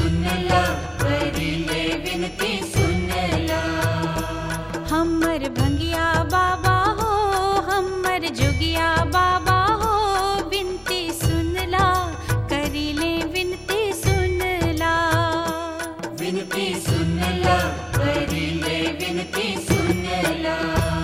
सुन ला, करीले विनती सुन ला। हमर भंगिया बाबा हो, हमर जोगिया बाबा हो, विनती सुन ला, करीले विनती सुन ला। विनती सुन ला, करीले विनती सुन ला।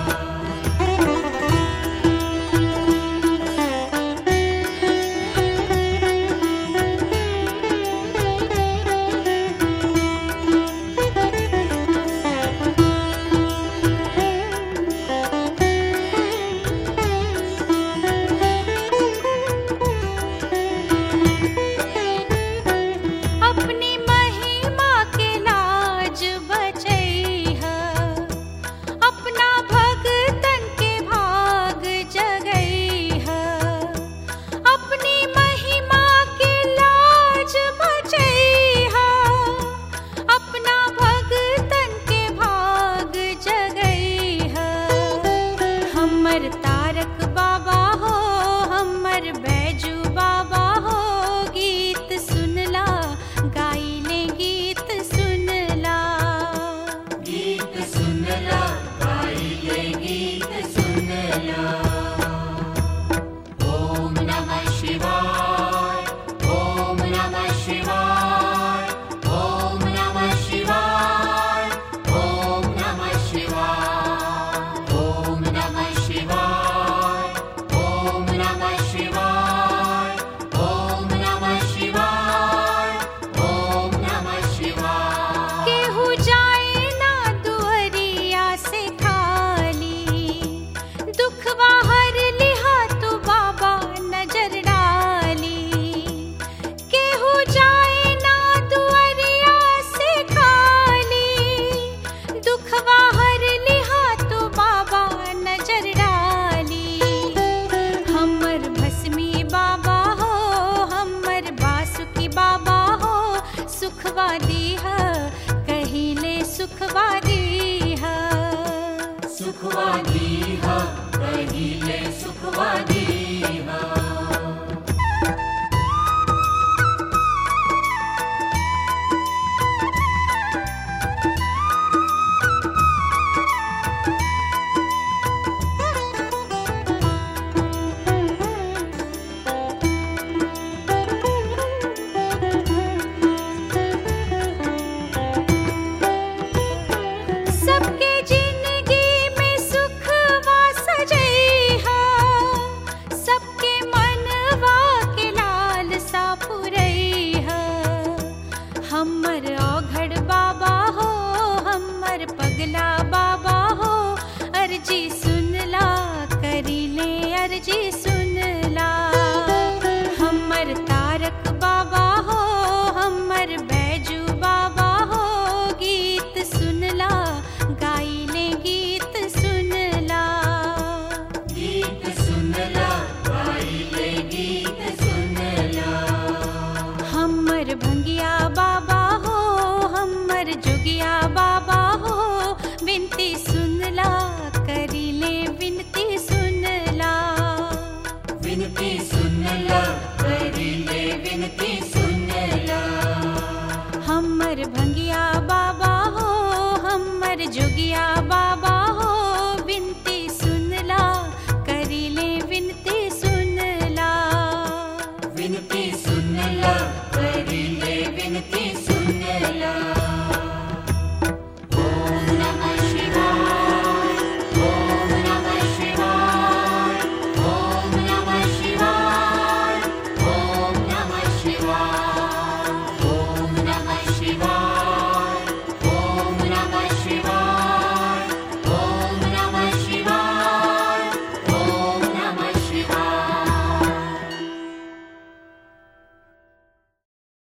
हमर तारक बाबा हो, हमर बैजू बाबा हो, गीत सुनला, गाइले गीत सुनला। गीत सुनला, गाइले गीत सुनला। ओम नमः शिवाय, ओम नमः शिवाय, ओम नमः शिवाय, ओम नमः शिवाय, ओम नमः शिवाय, ओम नमः शिवाय, ओम नमः शिवाय, ओम नमः शिवाय। केहू जाए ना दुअरिया से खाली, दुखवा हर लिहा तो बाबा नजर डाली। केहू जाए ना दुअरिया से खाली, दुखवा हर लिहा तो बाबा नजर डाली। हमर भस्मी बाबा हो, हमर बासुकी बाबा हो, सुखवा दीहा, कहिले सुखवा दीहा। सुखवा दीहा, कहिले सुखवा दीहा। सबके जिंदगी में सुखवा सजैहा, सबके मनवा के लालसा पुरैहा। हमर औघड़ बाबा हो, हमर पगला बाबा हो, अर्जी सुनला, करीले अर्जी सुनला। हमर तारक बाबा हो, हमर बैजू बाबा हो, गीत सुनला, गाइले गीत सुनला। गीत सुनला, गाइले गीत सुनला। हमर भंगिया बाबा हो, हमर जोगिया बाबा हो, विनती सुनला, करीले विनती सुनला। विनती सुनला, करीले विनती सुनला। हमर भंगिया बाबा हो, हमर जोगिया बाबा हो, विनती सुनला, करीले विनती सुनला। विनती सुनला, करीले विनती सुनला।